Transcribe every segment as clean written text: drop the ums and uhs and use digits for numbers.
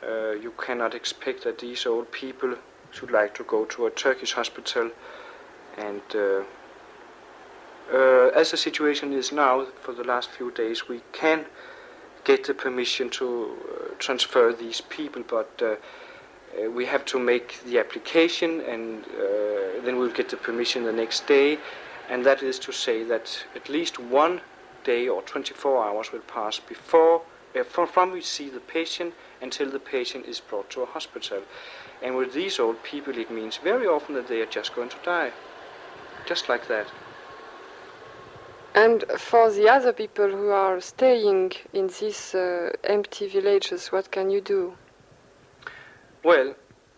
You cannot expect that these old people should like to go to a Turkish hospital, and as the situation is now, for the last few days, we can get the permission to transfer these people, but we have to make the application, and then we'll get the permission the next day, and that is to say that at least 1 day or 24 hours will pass before from we see the patient until the patient is brought to a hospital. And with these old people, it means very often that they are just going to die, just like that. And for the other people who are staying in these empty villages, what can you do? Well,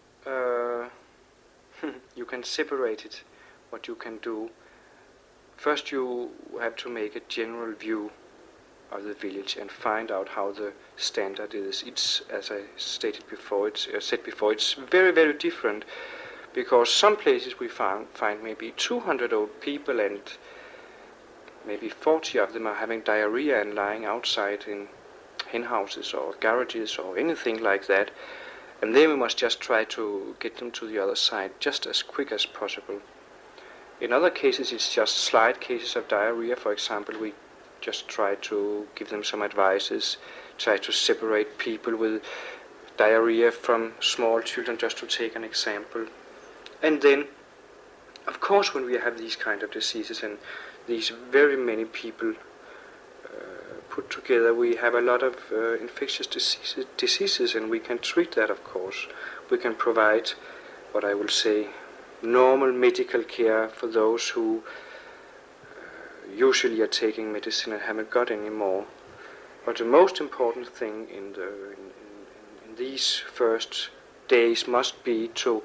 you can separate it, what you can do. First you have to make a general view of the village and find out how the standard is. It's, as I stated before, it's very, very different, because some places we find maybe 200 old people and maybe 40 of them are having diarrhea and lying outside in hen houses or garages or anything like that. And then we must just try to get them to the other side just as quick as possible. In other cases, it's just slight cases of diarrhea. For example, we just try to give them some advices, try to separate people with diarrhea from small children, just to take an example. And then, of course, when we have these kind of diseases and these very many people put together, we have a lot of infectious diseases, and we can treat that, of course. We can provide what I will say normal medical care for those who usually are taking medicine and haven't got any more. But the most important thing in these first days must be to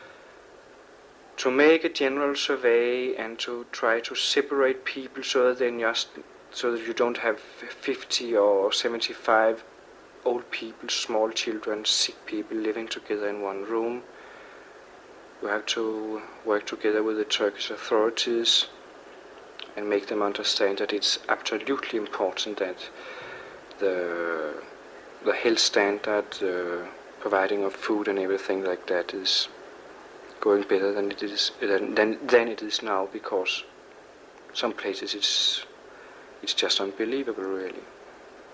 make a general survey and to try to separate people so that you don't have 50 or 75 old people, small children, sick people living together in one room. You have to work together with the Turkish authorities and make them understand that it's absolutely important that the health standard, providing of food and everything like that is going better than it is now, because some places it's just unbelievable, really.